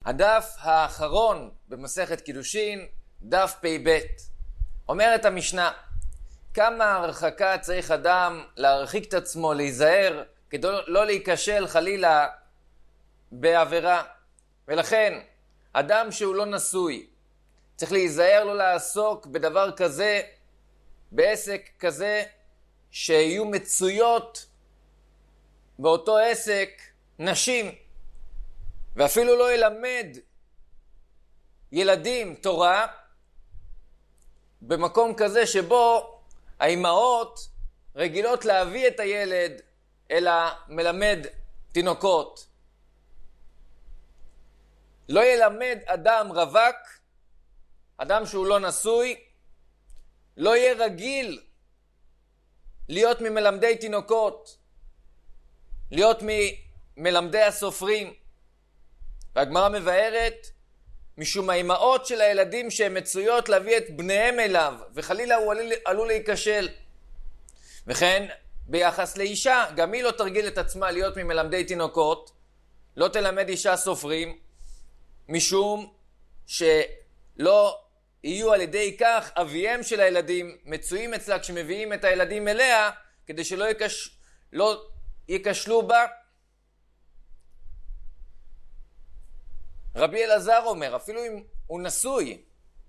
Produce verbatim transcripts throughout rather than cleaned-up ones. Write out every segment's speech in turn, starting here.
הדף האחרון במסכת קידושין, דף פ"ב. אומרת המשנה, כמה הרחקה צריך אדם להרחיק את עצמו, להיזהר, כדי לא להיכשל חלילה בעבירה. ולכן, אדם שהוא לא נשוי, צריך להיזהר לא לעסוק בדבר כזה, בעסק כזה, שיהיו מצויות באותו עסק נשים, ואפילו לא ילמד ילדים תורה במקום כזה שבו האימהות רגילות להביא את הילד אל המלמד תינוקות. לא ילמד אדם רווק, אדם שהוא לא נשוי, לא יהיה רגיל להיות ממלמדי תינוקות, להיות ממלמדי הסופרים. והגמרא מבארת, משום האימהות של הילדים שהן מצויות להביא את בניהם אליו, וחלילה הוא עלול להיכשל. וכן, ביחס לאישה, גם היא לא תרגיל את עצמה להיות ממלמדי תינוקות, לא תלמד אישה סופרים, משום שלא יהיו על ידי כך אביהם של הילדים מצויים אצלה כשמביאים את הילדים אליה, כדי שלא יקש... לא יקשלו בה. רבי אלעזר אומר, אפילו אם הוא נשוי,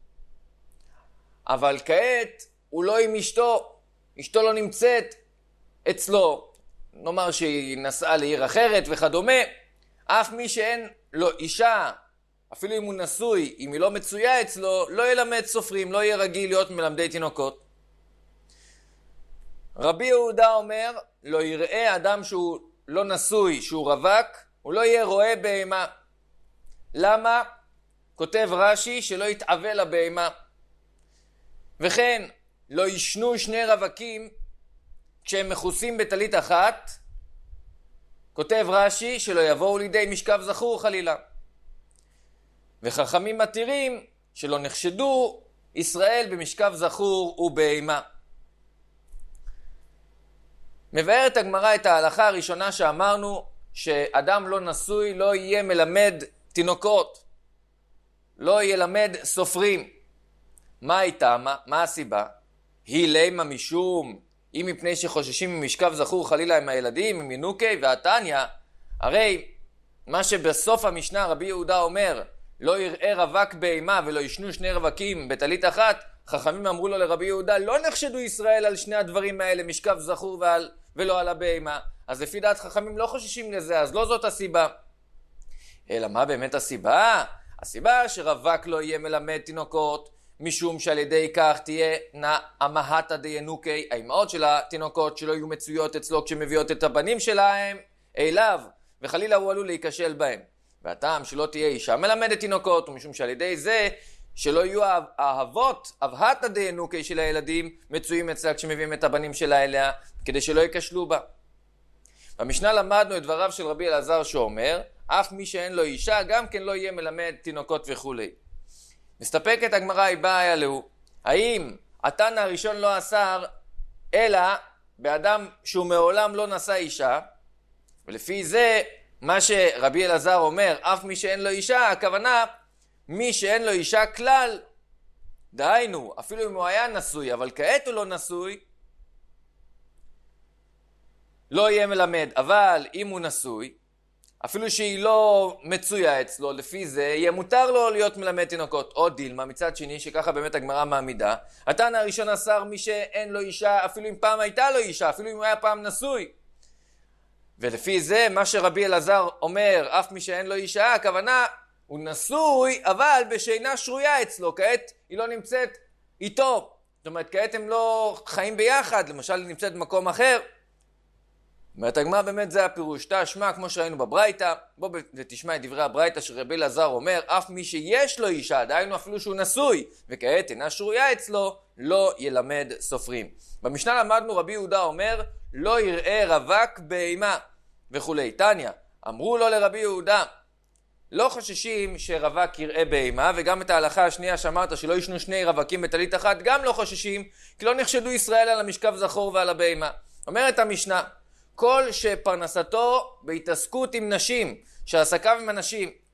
אבל כעת הוא לא עם אשתו, אשתו לא נמצאת אצלו, נאמר שהיא נסעה לעיר אחרת וכדומה, אף מי שאין לו אישה, אפילו אם הוא נשוי, אם היא לא מצויה אצלו, לא ילמד סופרים, לא יהיה רגיל להיות מלמדי תינוקות. רבי יהודה אומר, לא יראה אדם שהוא לא נשוי, שהוא רווק, הוא לא יהיה רואה בהמה. למה? כותב רש"י שלא יתעווה לבהמה. וכן, לא ישנו שני רווקים כשהם מכוסים בטלית אחת, כותב רש"י שלא יבואו לידי משכב זכור חלילה. וחכמים מתירים שלא נחשדו ישראל במשכב זכור ובהמה. מבארת הגמרא את ההלכה הראשונה שאמרנו, שאדם לא נשוי לא יהיה מלמד תינוקות, לא ילמד סופרים. מה הייתה? מה, מה הסיבה? היא לימה משום, אם מפני שחוששים ממשכב זכור חלילה עם הילדים, עם ינוקי והתניא. הרי מה שבסוף המשנה רבי יהודה אומר, לא יראה רווק בהמה ולא ישנו שני רווקים בטלית אחת, חכמים אמרו לו לרבי יהודה, לא נחשדו ישראל על שני הדברים האלה, משכב זכור ועל, ולא על הבהמה. אז לפי דעת חכמים לא חוששים לזה, אז לא זאת הסיבה. אלא מה באמת הסיבה? הסיבה שרווק לא יהיה מלמד תינוקות, משום שעל ידי כך תהיה נעמהתא דיינוקי, האימהות של התינוקות שלא יהיו מצויות אצלו כשמביאות את הבנים שלהם אליו, וחלילה הוא עלול להיכשל בהם. והטעם שלא תהיה אישה מלמדת תינוקות, ומשום שעל ידי זה שלא יהיו האהבות, אבהתא דיינוקי של הילדים, מצויים אצלה כשמביאים את הבנים שלה אליה, כדי שלא ייכשלו בה. במשנה למדנו את דבריו של רבי אלעזר שאומר, אף מי שאין לו אישה גם כן לא יהיה מלמד תינוקות וכולי. מסתפקת הגמרא היא באה אלוהו, האם התנא הראשון לא אסר אלא באדם שהוא מעולם לא נשא אישה, ולפי זה מה שרבי אלעזר אומר, אף מי שאין לו אישה, הכוונה מי שאין לו אישה כלל, דהיינו אפילו אם הוא היה נשוי אבל כעת הוא לא נשוי, לא יהיה מלמד. אבל אם הוא נשוי, אפילו שהיא לא מצויה אצלו, לפי זה יהיה מותר לו להיות מלמד תינוקות. או דילמה מצד שני, שככה באמת הגמרא מעמידה, התנא הראשון אסר מי שאין לו אישה, אפילו אם פעם הייתה לו אישה, אפילו אם הוא היה פעם נשוי. ולפי זה מה שרבי אלעזר אומר, אף מי שאין לו אישה, הכוונה הוא נשוי אבל בשינה שרויה אצלו, כעת היא לא נמצאת איתו, זאת אומרת כעת הם לא חיים ביחד, למשל היא נמצאת במקום אחר. אומרת הגמרא באמת זה הפירוש, תשמע כמו שראינו בברייתא, בוא ותשמע את דברי הברייתא שרבי אלעזר אומר, אף מי שיש לו אישה, דהיינו אפילו שהוא נשוי וכעת אינה שרויה אצלו, לא ילמד סופרים. במשנה למדנו רבי יהודה אומר, לא יראה רווק בהמה וכולי. תניא, אמרו לו לרבי יהודה, לא חוששים שרווק יראה בהמה, וגם את ההלכה השנייה שאמרת שלא ישנו שני רווקים בטלית אחת, גם לא חוששים, כי לא נחשדו ישראל על המשכב זכור ועל הבהמה. אומרת המשנה, כל שפרנסתו בהתעסקות עם נשים, שעסקיו עם הנשים,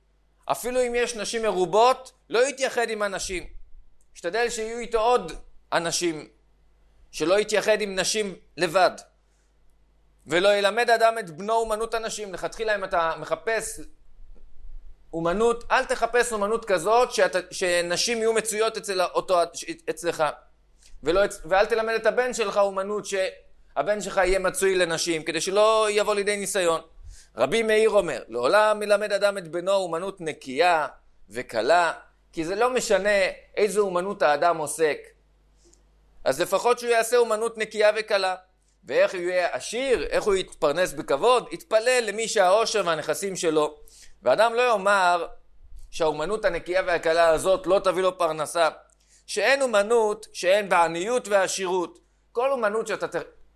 אפילו אם יש נשים מרובות, לא יתייחד עם הנשים. ישתדל שיהיו איתו עוד אנשים, שלא יתייחד עם נשים לבד. ולא ילמד אדם את בנו אומנות הנשים. לכתחילה אם אתה מחפש אומנות, אל תחפש אומנות כזאת שאתה, שנשים יהיו מצויות אצל אותו, אצלך. ולא, ואל תלמד את הבן שלך אומנות שהבן שלך יהיה מצוי לנשים, כדי שלא יבוא לידי ניסיון. רבי מאיר אומר, לעולם מלמד אדם את בנו אומנות נקייה וקלה, כי זה לא משנה איזו אומנות האדם עוסק. אז לפחות שהוא יעשה אומנות נקייה וקלה. ואיך הוא יהיה עשיר, איך הוא יתפרנס בכבוד, יתפלל למי שהעושר והנכסים שלו. ואדם לא יאמר שהאומנות הנקייה והקלה הזאת לא תביא לו פרנסה. שאין אומנות שאין בעניות ועשירות. כל אומנות שאתה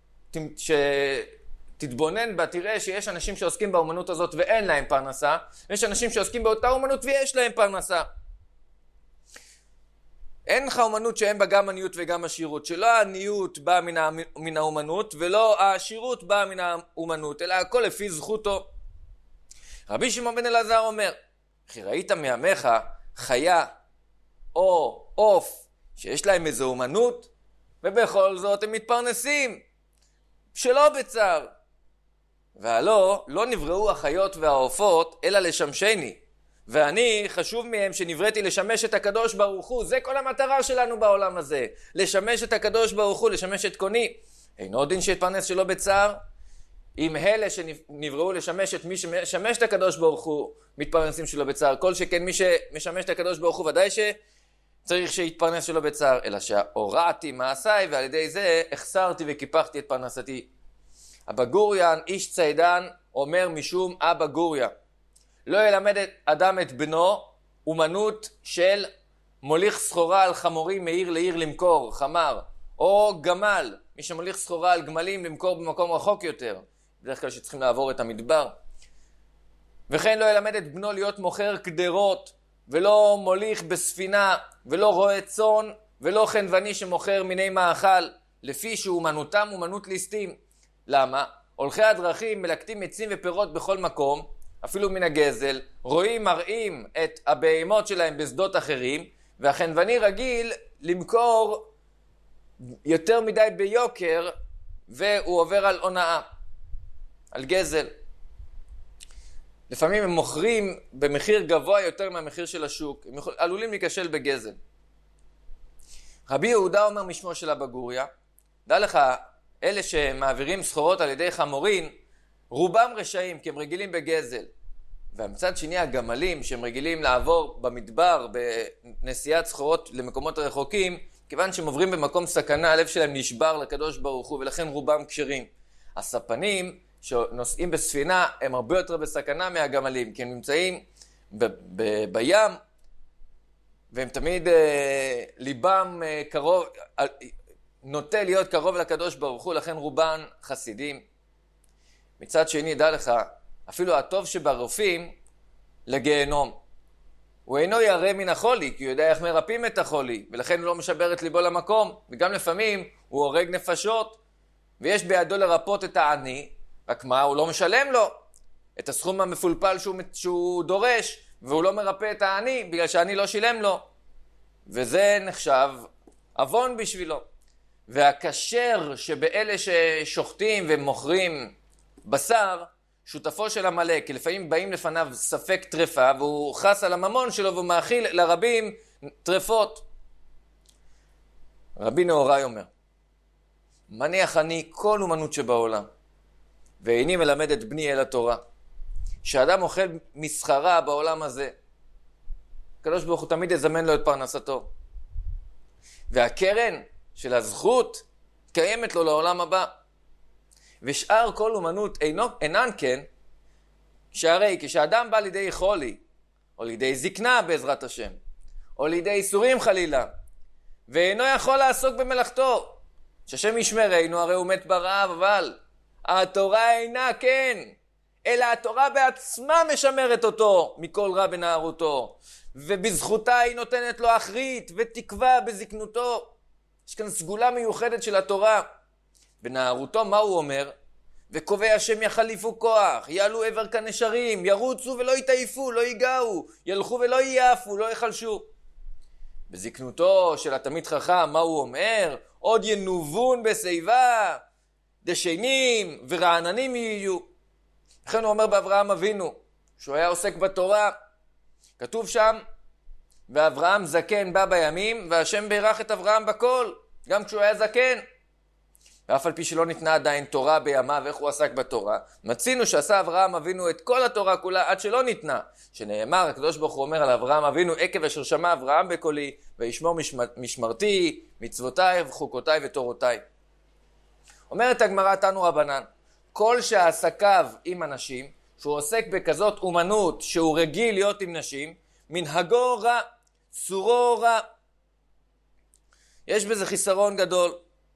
שתתבונן בה, תראה שיש אנשים שעוסקים באומנות הזאת ואין להם פרנסה, ויש אנשים שעוסקים באותה אומנות ויש להם פרנסה. אין לך אומנות שאין בה גם עניות וגם עשירות, שלא העניות באה מן, ה... מן האומנות ולא העשירות באה מן האומנות, אלא הכל לפי זכותו. רבי שמעון בן אלעזר אומר, כי ראית מימיך חיה או עוף שיש להם איזו אומנות, ובכל זאת הם מתפרנסים, שלא בצער. והלא, לא נבראו החיות והעופות, אלא לשמשני. ואני, חשוב מהם שנבראתי לשמש את הקדוש ברוך הוא. זה כל המטרה שלנו בעולם הזה. לשמש את הקדוש ברוך הוא, לשמש את קוני. אינו דין שיתפרנס שלא בצער. אם אלה שנבראו לשמש את מי שמשמש את הקדוש ברוך הוא, מתפרנסים שלא בצער. כל שכן מי שמשמש את הקדוש ברוך הוא, ודאי שצריך שיתפרנס שלא בצער. אלא שהורעתי מעשיי, ועל ידי זה החסרתי וקיפחתי את פרנסתי. אבא גוריין, איש ציידן, אומר משום אבא גוריה. לא ילמד אדם את בנו אומנות של מוליך סחורה על חמורים מעיר לעיר למכור, חמר, או גמל, מי שמוליך סחורה על גמלים למכור במקום רחוק יותר, בדרך כלל שצריכים לעבור את המדבר. וכן לא ילמד את בנו להיות מוכר קדרות, ולא מוליך בספינה, ולא רועה צאן, ולא חנווני שמוכר מיני מאכל, לפי שאומנותם אומנות ליסטים. למה? הולכי הדרכים מלקטים עצים ופירות בכל מקום, אפילו מן הגזל, רואים מראים את הבהמות שלהם בשדות אחרים, והחנווני רגיל למכור יותר מדי ביוקר, והוא עובר על הונאה, על גזל. לפעמים הם מוכרים במחיר גבוה יותר מהמחיר של השוק, הם עלולים להיכשל בגזל. רבי יהודה אומר משמו של אבא גוריה, דע לך, אלה שמעבירים סחורות על ידי חמורין, רובם רשעים, כי הם רגילים בגזל. והמצד שני הגמלים שהם רגילים לעבור במדבר בנסיעת סחורות למקומות רחוקים, כיוון שהם עוברים במקום סכנה, הלב שלהם נשבר לקדוש ברוך הוא, ולכן רובם כשרים. הספנים שנוסעים בספינה הם הרבה יותר בסכנה מהגמלים, כי הם נמצאים ב- ב- בים, והם תמיד אה, ליבם אה, קרוב, אה, נוטה להיות קרוב לקדוש ברוך הוא, לכן רובם חסידים. מצד שני, דע לך, אפילו הטוב שברופאים לגיהנום. הוא אינו ירא מן החולי, כי הוא יודע איך מרפאים את החולי, ולכן הוא לא משבר את ליבו למקום, וגם לפעמים הוא הורג נפשות, ויש בידו לרפות את העני, רק מה, הוא לא משלם לו את הסכום המפולפל שהוא, שהוא דורש, והוא לא מרפא את העני, בגלל שהעני לא שילם לו. וזה נחשב אבון בשבילו. והכשר שבאלה ששוחטים ומוכרים בשר, שותפו של המלאק, כי לפעמים באים לפניו ספק טרפה, והוא חס על הממון שלו והוא מאכיל לרבים טרפות. רבי נהוראי אומר, מניח אני כל אומנות שבעולם, ואיני מלמד את בני אל התורה. שאדם אוכל מסחרה בעולם הזה, הקדוש ברוך הוא תמיד יזמן לו את פרנסתו. והקרן של הזכות קיימת לו לעולם הבא. ושאר כל אומנות אינו, אינן כן, שהרי כשאדם בא לידי חולי, או לידי זקנה בעזרת השם, או לידי איסורים חלילה, ואינו יכול לעסוק במלאכתו, שהשם ישמרנו, הרי הוא מת ברעב, אבל התורה אינה כן, אלא התורה בעצמה משמרת אותו מכל רע בנערותו, ובזכותה היא נותנת לו אחרית ותקווה בזקנותו. יש כאן סגולה מיוחדת של התורה. בנערותו מה הוא אומר? וקובע שהם יחליפו כוח, יעלו עבר כנשרים, ירוצו ולא יתעיפו, לא ייגעו, ילכו ולא ייעפו, לא יחלשו. בזקנותו של התלמיד חכם, מה הוא אומר? עוד ינובון בשיבה, דשנים ורעננים יהיו. לכן הוא אומר באברהם אבינו, שהוא היה עוסק בתורה, כתוב שם, ואברהם זקן בא בימים, והשם בירך את אברהם בכל, גם כשהוא היה זקן. ואף על פי שלא ניתנה עדיין תורה בימיו, איך הוא עסק בתורה, מצינו שעשה אברהם אבינו את כל התורה כולה עד שלא ניתנה, שנאמר, הקדוש ברוך הוא אומר על אברהם אבינו, עקב אשר שמע אברהם בקולי, וישמור משמר, משמרתי, מצוותיי וחוקותיי ותורותיי. אומרת הגמרא תנו רבנן, כל שעסקיו עם אנשים, שהוא עוסק בכזאת אומנות, שהוא רגיל להיות עם נשים, מנהגו רע, צורו רע. יש בזה חיסרון גדול.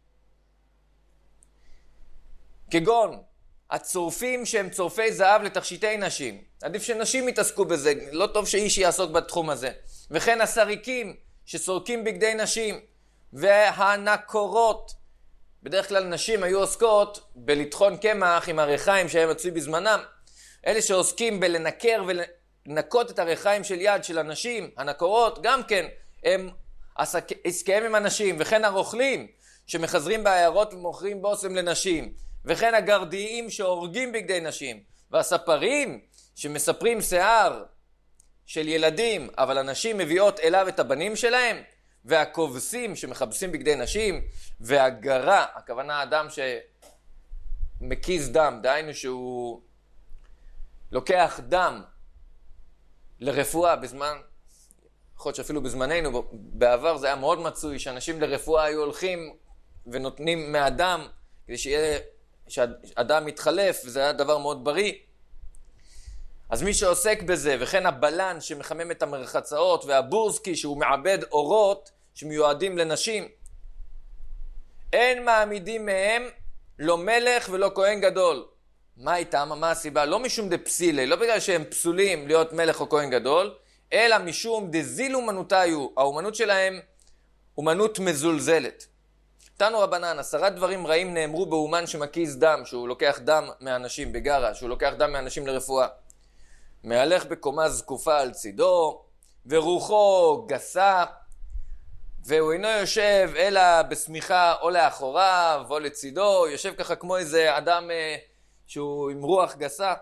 כגון, הצורפים שהם צורפי זהב לתכשיטי נשים. עדיף שנשים יתעסקו בזה, לא טוב שאיש יעסוק בתחום הזה. וכן הסריקים שסורקים בגדי נשים, והנקורות. בדרך כלל נשים היו עוסקות בלטחון קמח עם הרחיים שהם מצוי בזמנם. אלה שעוסקים בלנקר ולנקות את הרחיים של יד של הנשים, הנקורות, גם כן, הם עסקיהם עם הנשים. וכן הרוכלים שמחזרים בעיירות ומוכרים בושם לנשים. וכן הגרדיים שהורגים בגדי נשים, והספרים שמספרים שיער של ילדים, אבל הנשים מביאות אליו את הבנים שלהם, והכובסים שמחבסים בגדי נשים, והגרה, הכוונה אדם שמקיז דם, דהיינו שהוא לוקח דם לרפואה בזמן, יכול להיות שאפילו בזמננו, בעבר זה היה מאוד מצוי, שאנשים לרפואה היו הולכים ונותנים מהדם, כדי שיהיה שאדם מתחלף, וזה היה דבר מאוד בריא. אז מי שעוסק בזה, וכן הבלן שמחמם את המרחצאות, והבורסקי שהוא מעבד אורות שמיועדים לנשים, אין מעמידים מהם לא מלך ולא כהן גדול. מה איתם? מה הסיבה? לא משום דפסילי, לא בגלל שהם פסולים להיות מלך או כהן גדול, אלא משום דזיל אומנותיו, האומנות שלהם אומנות מזולזלת. תנו רבנן, עשרת דברים רעים נאמרו באומן שמקיז דם, שהוא לוקח דם מאנשים בגרה, שהוא לוקח דם מאנשים לרפואה. מהלך בקומה זקופה על צידו, ורוחו גסה, והוא אינו יושב אלא בסמיכה או לאחוריו או לצידו, יושב ככה כמו איזה אדם אה, שהוא עם רוח גסה,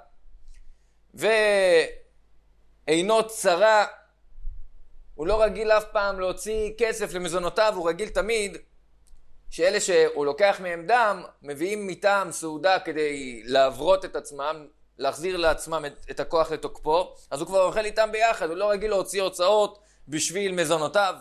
ואינו צרה, הוא לא רגיל אף פעם להוציא כסף למזונותיו, הוא רגיל תמיד שאלה שהוא לוקח מהם דם, מביאים מטעם סעודה כדי לעברות את עצמם, להחזיר לעצמם את, את הכוח לתוקפו, אז הוא כבר אוכל איתם ביחד, הוא לא רגיל להוציא הוצאות בשביל מזונותיו.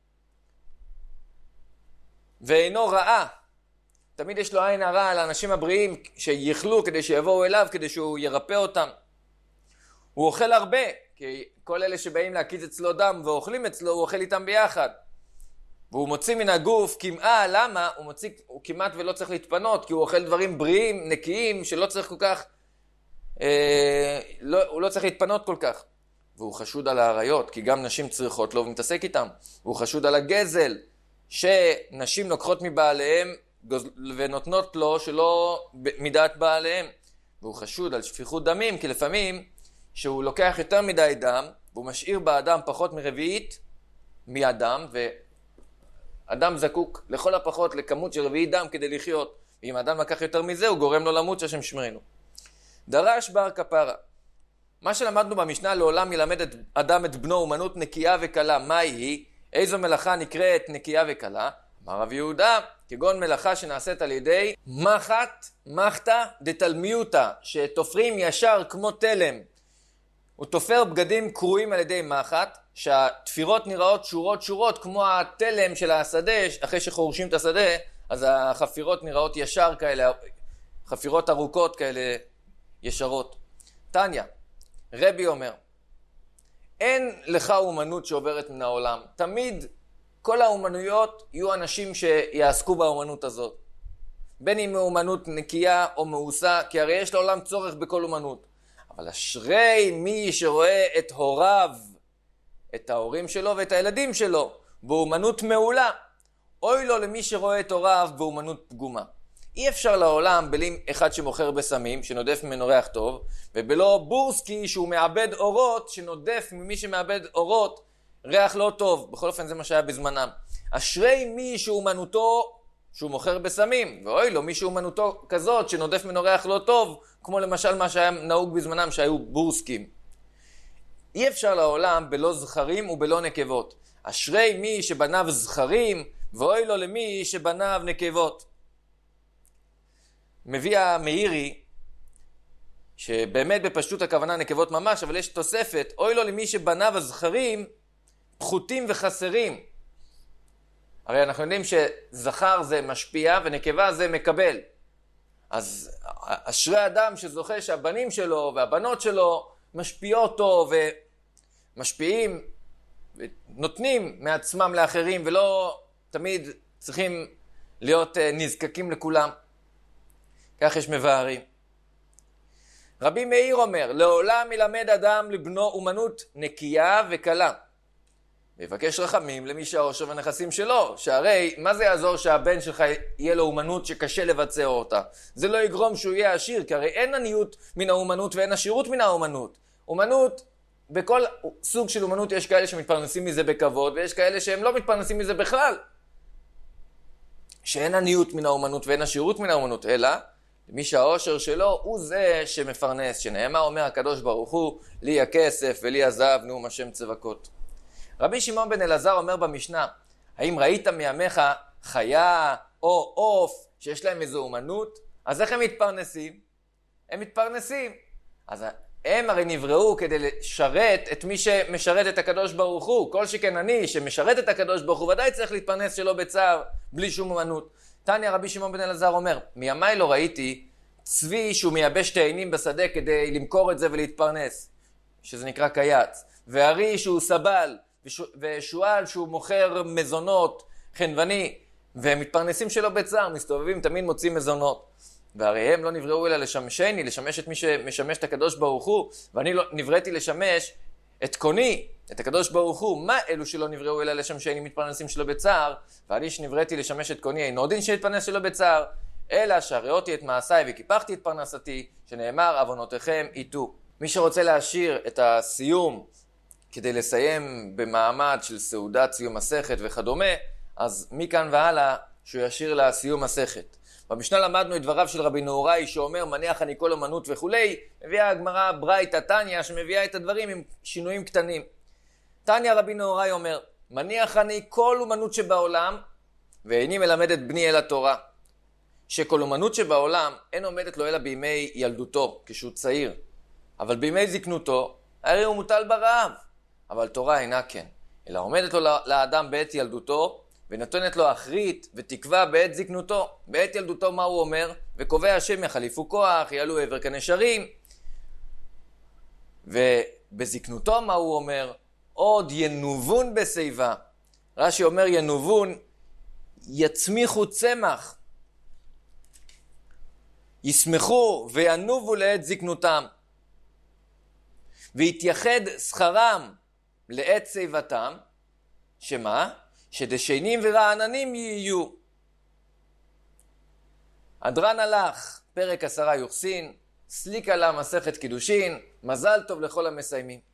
ואינו רעה, תמיד יש לו עין הרע על האנשים הבריאים שיחלו כדי שיבואו אליו, כדי שהוא ירפא אותם. הוא אוכל הרבה, כי כל אלה שבאים להקיז אצלו דם ואוכלים אצלו, הוא אוכל איתם ביחד. והוא מוציא מן הגוף כמעה, למה? הוא מוציא, הוא כמעט ולא צריך להתפנות, כי הוא אוכל דברים בריאים, נקיים, שלא צריך כל כך, אה, לא, הוא לא צריך להתפנות כל כך. והוא חשוד על העריות, כי גם נשים צריכות לו ומתעסק איתם. והוא חשוד על הגזל, שנשים לוקחות מבעליהם ונותנות לו שלא מדעת בעליהם. והוא חשוד על שפיכות דמים, כי לפעמים שהוא לוקח יותר מדי דם, והוא משאיר באדם פחות מרביעית מאדם, ו... אדם זקוק לכל הפחות לכמות של רביעית דם כדי לחיות. ואם האדם לקח יותר מזה, הוא גורם לו למות שהשם שמרנו. דרש בר כפרה. מה שלמדנו במשנה, לעולם ילמד את אדם את בנו אומנות נקייה וקלה. מה היא? איזו מלאכה נקראת נקייה וקלה? אמר רב יהודה, כגון מלאכה שנעשית על ידי מחט, מחטה דתלמיותא, שתופרים ישר כמו תלם. הוא תופר בגדים קרועים על ידי מחט, שהתפירות נראות שורות שורות כמו התלם של השדה, אחרי שחורשים את השדה, אז החפירות נראות ישר כאלה, חפירות ארוכות כאלה ישרות. תניא, רבי אומר, אין לך אומנות שעוברת מן העולם. תמיד כל האומנויות יהיו אנשים שיעסקו באומנות הזאת. בין אם אומנות נקייה או מאוסה, כי הרי יש לעולם צורך בכל אומנות. אבל אשרי מי שרואה את הוריו, את ההורים שלו ואת הילדים שלו, באומנות מעולה. אוי לו למי שרואה את הוריו באומנות פגומה. אי אפשר לעולם בלי אחד שמוכר בסמים, שנודף ממנו ריח טוב, ובלא בורסקי שהוא מאבד אורות, שנודף ממי שמאבד אורות ריח לא טוב. בכל אופן זה מה שהיה בזמנם. אשרי מי שאומנותו שהוא מוכר בסמים, ואוי לו מי שאומנותו כזאת שנודף ממנו ריח לא טוב, כמו למשל מה שהיה נהוג בזמנם שהיו בורסקים. אי אפשר לעולם בלא זכרים ובלא נקבות. אשרי מי שבניו זכרים, ואוי לו למי שבניו נקבות. מביא המאירי, שבאמת בפשטות הכוונה נקבות ממש, אבל יש תוספת, אוי לו למי שבניו הזכרים פחותים וחסרים. הרי אנחנו יודעים שזכר זה משפיע ונקבה זה מקבל. אז אשרי אדם שזוכה שהבנים שלו והבנות שלו משפיעות אותו ומשפיעים ונותנים מעצמם לאחרים ולא תמיד צריכים להיות נזקקים לכולם. כך יש מבארים. רבי מאיר אומר, לעולם ילמד אדם לבנו אומנות נקייה וקלה. ויבקש רחמים למי שהעושר והנכסים שלו, שהרי מה זה יעזור שהבן שלך יהיה לו אומנות שקשה לבצע אותה? זה לא יגרום שהוא יהיה עשיר, כי הרי אין עניות מן האומנות ואין עשירות מן האומנות. אומנות, בכל סוג של אומנות יש כאלה שמתפרנסים מזה בכבוד, ויש כאלה שהם לא מתפרנסים מזה בכלל. שאין עניות מן האומנות ואין עשירות מן האומנות, אלא מי שהעושר שלו הוא זה שמפרנס, שנאמר אומר הקדוש ברוך הוא, לי הכסף ולי הזהב נאום השם צבקות. רבי שמעון בן אלעזר אומר במשנה, האם ראית מימיך חיה או עוף שיש להם איזו אומנות? אז איך הם מתפרנסים? הם מתפרנסים. אז הם הרי נבראו כדי לשרת את מי שמשרת את הקדוש ברוך הוא. כל שכן אני שמשרת את הקדוש ברוך הוא ודאי צריך להתפרנס שלא בצער, בלי שום אומנות. תניא רבי שמעון בן אלעזר אומר, מימיי לא ראיתי צבי שהוא מייבש תאנים בשדה כדי למכור את זה ולהתפרנס, שזה נקרא קייץ, והרי שהוא סבל, ושואל שהוא מוכר מזונות חנווני, והם מתפרנסים שלו בצער, מסתובבים, תמיד מוצאים מזונות. והרי הם לא נבראו אלא לשמשני, לשמש את מי שמשמש את הקדוש ברוך הוא, ואני לא נבראתי לשמש את קוני, את הקדוש ברוך הוא. מה אלו שלא נבראו אלא לשמשני מתפרנסים שלו בצער, ואני שנבראתי לשמש את קוני, אינו דין שיתפרנס שלו בצער, אלא שהראותי את מעשיי וקיפחתי את פרנסתי, שנאמר עוונותיכם איתו. מי שרוצה להשאיר את הסיום כדי לסיים במעמד של סעודת סיום מסכת וכדומה, אז מכאן והלאה שהוא ישאיר לה סיום מסכת. במשנה למדנו את דבריו של רבי נהוראי שאומר מניח אני כל אומנות וכולי, מביאה הגמרא ברייתא תניא שמביאה את הדברים עם שינויים קטנים. תניא רבי נהוראי אומר, מניח אני כל אומנות שבעולם ואיני מלמד את בני אל התורה. שכל אומנות שבעולם אין עומדת לו אלא בימי ילדותו כשהוא צעיר, אבל בימי זקנותו הרי הוא מוטל ברעב. אבל תורה אינה כן, אלא עומדת לו לאדם בעת ילדותו, ונותנת לו אחרית ותקווה בעת זקנותו. בעת ילדותו מה הוא אומר? וקובע השם יחליפו כוח, יעלו עבר כנשרים. ובזקנותו מה הוא אומר? עוד ינובון בשיבה. רש"י אומר ינובון, יצמיחו צמח, ישמחו וינובו לעת זקנותם, ויתייחד שכרם לעת שיבתם, שמה? שדשנים ורעננים יהיו. אדרן הלך, פרק עשרה יוחסין, סליקה לה מסכת קידושין, מזל טוב לכל המסיימים.